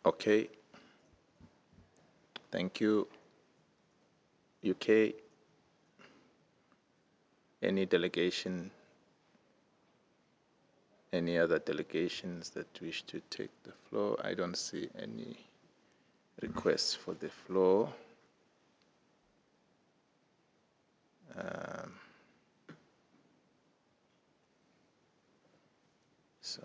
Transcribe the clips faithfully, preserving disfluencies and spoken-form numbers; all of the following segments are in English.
Okay. Thank you. U K. Any delegation? Any other delegations that wish to take the floor? I don't see any requests for the floor. Um, so,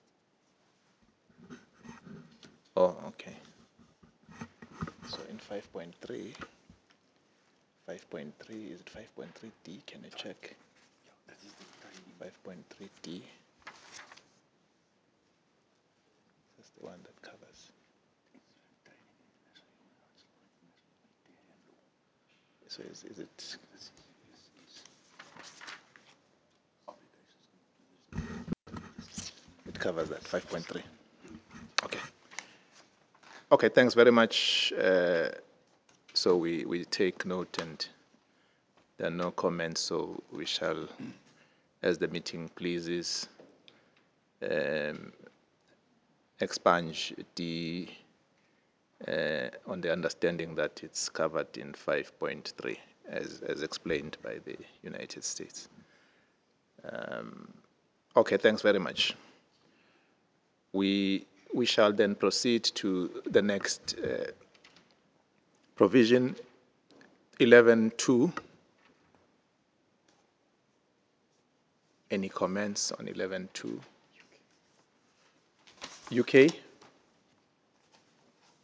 oh, okay. So in five point three, five point three, is it five point three D? Can I check? five point three D. That's the one that covers. So is, is it? It covers that, five point three. Okay. Okay, thanks very much. Uh, so we, we take note, and there are no comments, so we shall, as the meeting pleases, um, expunge D uh, on the understanding that it's covered in five point three, as, as explained by the United States. Um, okay, thanks very much. We, we shall then proceed to the next uh, provision, eleven two. Any comments on eleven two? U K?